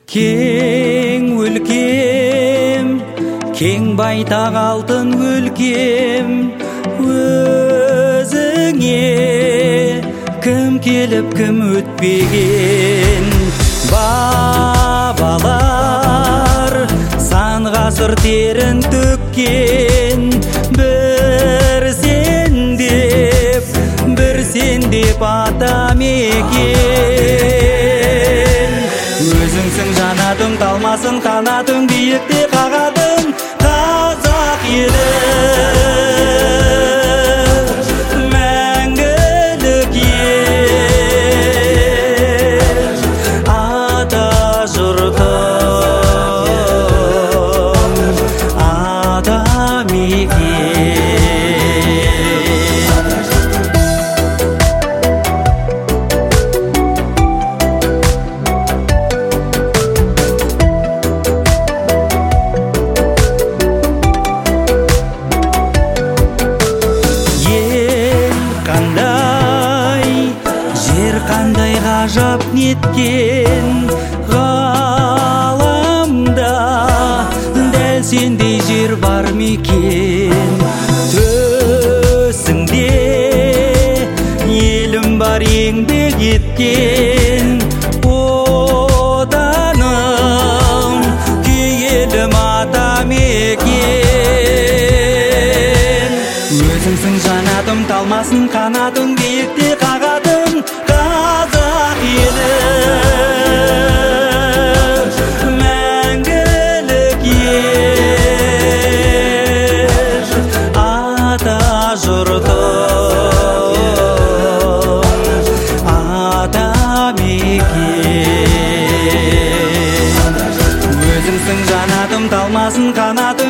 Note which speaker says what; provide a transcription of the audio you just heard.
Speaker 1: Кең өлкем, кең байтақ алтын өлкем, өзіңе кім келіп кім өтпеген. Бабалар сан ғасыр терін төккен, бір сен деп атам екен. Өзіңсің жанатым, талмасын қанатың, биікте қағатын қазақ елі. Мәңгілік ел, ата жұртым, ата мекен. Қандай ғажап неткен ғаламда, дәл сендей жер бар мекен. Төсіңде елім бар еңбек еткен, отаным киелім ата мекен. Өзіңсің жанатым, талмасын қанатың, биікте қағатын қазақ елі. Мәңгілік ел, ата жұртым, ата мекен. Өзіңсің жанатым, талмасын қанатың,